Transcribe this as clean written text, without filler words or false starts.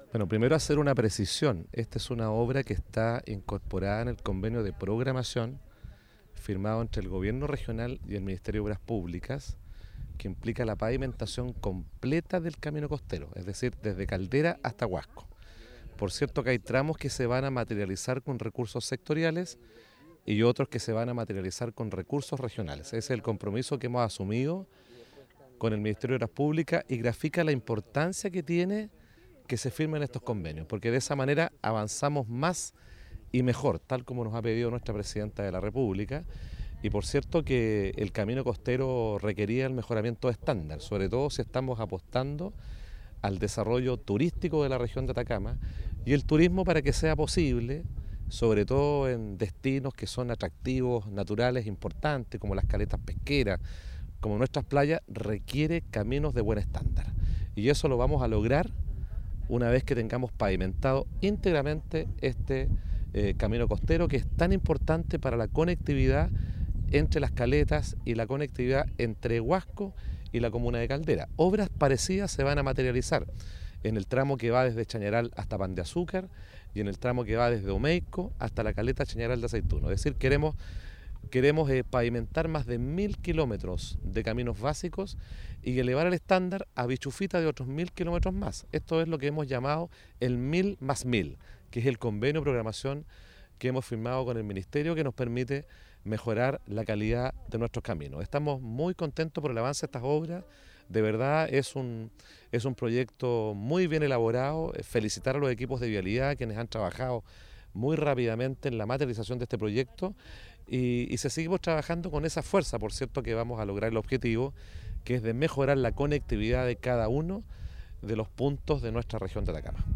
Bueno, primero hacer una precisión. Esta es una obra que está incorporada en el convenio de programación firmado entre el gobierno regional y el Ministerio de Obras Públicas, que implica la pavimentación completa del camino costero, es decir, desde Caldera hasta Huasco. Por cierto que hay tramos que se van a materializar con recursos sectoriales y otros que se van a materializar con recursos regionales. Ese es el compromiso que hemos asumido con el Ministerio de Obras Públicas y grafica la importancia que tiene que se firmen estos convenios, porque de esa manera avanzamos más y mejor, tal como nos ha pedido nuestra Presidenta de la República. Y por cierto que el camino costero requería el mejoramiento de estándar, sobre todo si estamos apostando al desarrollo turístico de la región de Atacama y el turismo para que sea posible, sobre todo en destinos que son atractivos, naturales, importantes, como las caletas pesqueras, como nuestras playas, requiere caminos de buen estándar. Y eso lo vamos a lograr una vez que tengamos pavimentado íntegramente este camino costero, que es tan importante para la conectividad entre las caletas y la conectividad entre Huasco y la comuna de Caldera. Obras parecidas se van a materializar en el tramo que va desde Chañaral hasta Pan de Azúcar y en el tramo que va desde Omeico hasta la caleta Chañaral de Aceituno. Es decir, queremos pavimentar más de 1000 kilómetros de caminos básicos y elevar el estándar a Bichufita de otros 1000 kilómetros más. Esto es lo que hemos llamado el 1000 más 1000, que es el convenio de programación que hemos firmado con el Ministerio, que nos permite mejorar la calidad de nuestros caminos. Estamos muy contentos por el avance de estas obras. De verdad es un proyecto muy bien elaborado. Felicitar a los equipos de vialidad quienes han trabajado muy rápidamente en la materialización de este proyecto y seguimos trabajando con esa fuerza, por cierto, que vamos a lograr el objetivo, que es de mejorar la conectividad de cada uno de los puntos de nuestra región de Atacama.